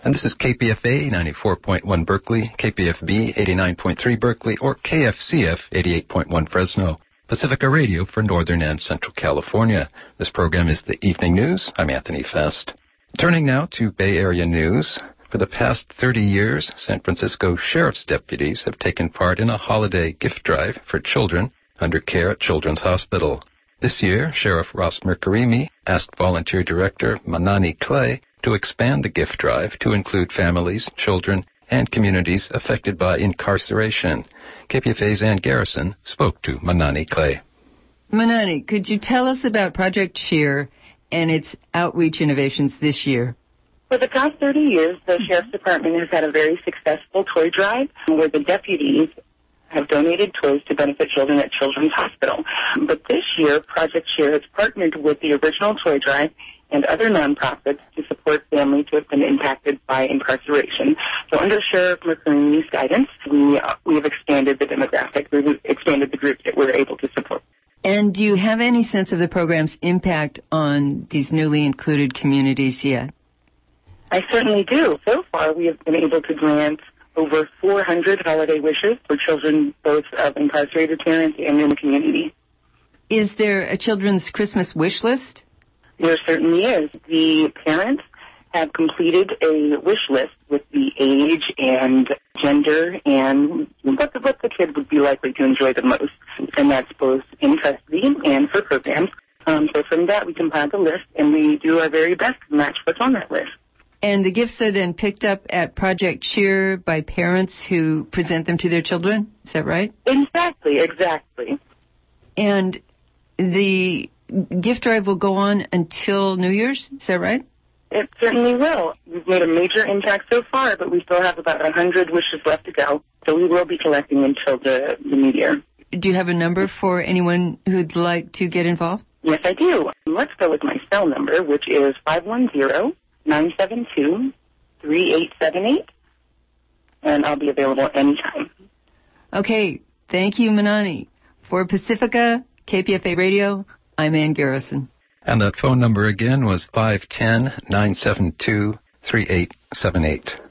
And this is KPFA 94.1 Berkeley, KPFB 89.3 Berkeley, or KFCF 88.1 Fresno. Pacifica Radio for Northern and Central California. This program is the Evening News. I'm Anthony Fest. Turning now to Bay Area news. For the past 30 years, San Francisco Sheriff's deputies have taken part in a holiday gift drive for children under care at Children's Hospital. This year, Sheriff Ross Mercurini asked Volunteer Director Manani Clay to expand the gift drive to include families, children, and communities affected by incarceration. KPFA's Ann Garrison spoke to Manani Clay. Manani, could you tell us about Project Cheer and its outreach innovations this year? For the past 30 years, the Sheriff's Department has had a very successful toy drive where the deputies have donated toys to benefit children at Children's Hospital. But this year, Project Cheer has partnered with the original toy drive and other nonprofits to support families who have been impacted by incarceration. So under Sheriff Mercurini's guidance, we have expanded the demographic, we've expanded the groups that we're able to support. And do you have any sense of the program's impact on these newly included communities yet? I certainly do. So far, we have been able to grant over 400 holiday wishes for children both of incarcerated parents and in the community. Is there a children's Christmas wish list? There certainly is. The parents have completed a wish list with the age and gender and what the kid would be likely to enjoy the most. And that's both in custody and for programs. So from that, we compile the list, and we do our very best to match what's on that list. And the gifts are then picked up at Project Cheer by parents who present them to their children? Is that right? Exactly. And the gift drive will go on until New Year's? Is that right? It certainly will. We've made a major impact so far, but we still have about 100 wishes left to go. So we will be collecting until the New Year. Do you have a number for anyone who'd like to get involved? Yes, I do. Let's go with my cell number, which is 510-972-3878, and I'll be available anytime. Okay. Thank you, Manani. For Pacifica, KPFA Radio, I'm Ann Garrison. And that phone number again was 510-972-3878.